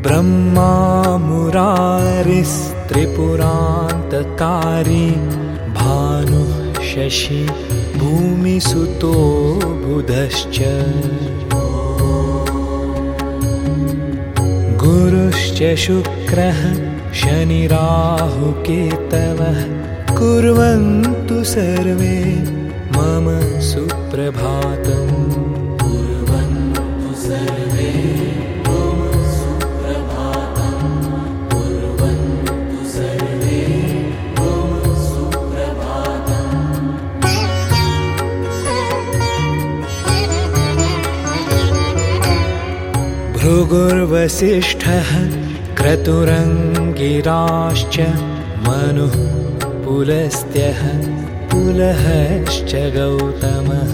ब्रह्मा मुरारिस्त्रिपुरान्तकारी भानुः शशि भूमिसुतो बुधश्च गुरुश्च शुक्रः शनिराहुकेतवः कुर्वन्तु सर्वे मम सुप्रभातम् भृगुर्वसिष्ठः क्रतुरङ्गिराश्च मनुः पुलस्त्यः पुलहश्च गौतमः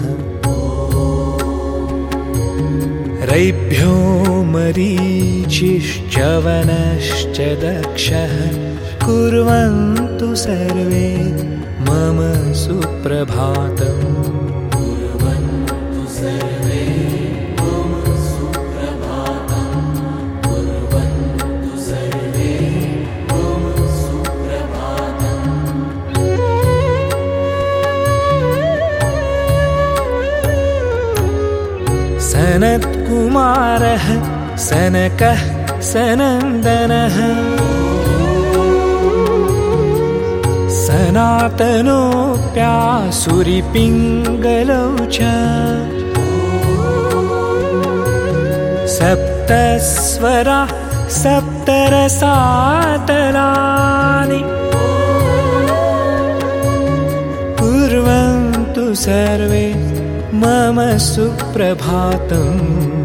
रैभ्यो मरीचिश्च वनश्च दक्षः कुर्वन्तु सर्वे मम सुप्रभातम् सनत्कुमारः सनकः सनन्दनः सनातनोऽप्यासुरिपिङ्गलौ च सप्तस्वराः सप्तरसातलानि कुर्वन्तु सर्वे मम सुप्रभातम्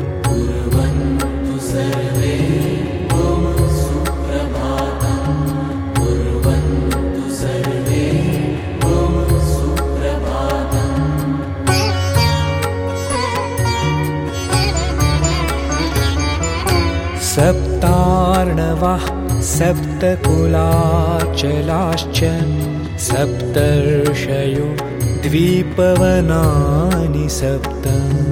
सप्तार्णवाः सप्तकुलाचलाश्च सप्तर्षयो द्वीपवनानि सप्त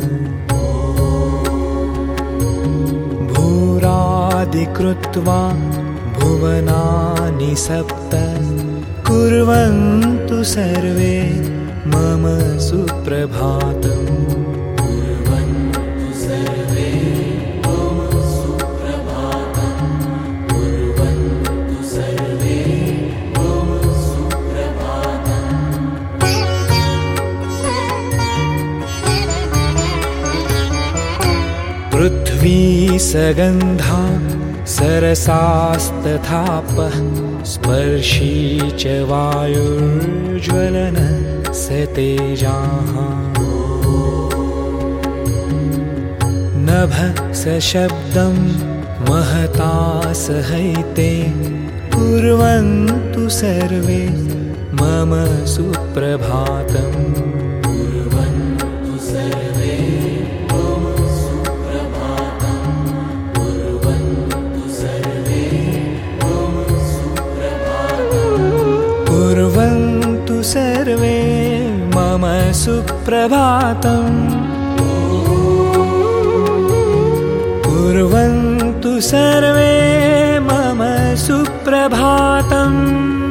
भूरादिकृत्वा भुवनानि सप्त कुर्वन्तु सर्वे मम सुप्रभातम् पृथ्वी सगन्धा सरसास्तथापः स्पर्शी च वायुर्ज्वलन स तेजाः नभः सशब्दं महता सहैते कुर्वन्तु सर्वे मम सुप्रभातम् कुर्वन्तु सर्वे मम सुप्रभातम् कुर्वन्तु सर्वे मम सुप्रभातम्।